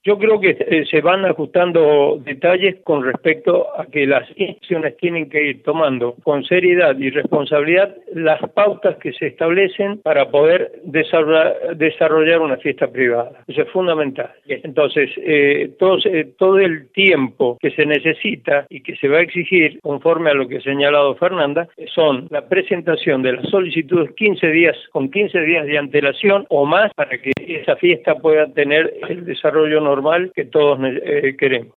Yo creo que se van ajustando detalles con respecto a que las instituciones tienen que ir tomando con seriedad y responsabilidad las pautas que se establecen para poder desarrollar una fiesta privada. Eso es fundamental. Entonces, todo el tiempo que se necesita y que se va a exigir, conforme a lo que ha señalado Fernanda, son la presentación de las solicitudes con 15 días de antelación o más para que esa fiesta pueda tener el desarrollo normal que todos queremos.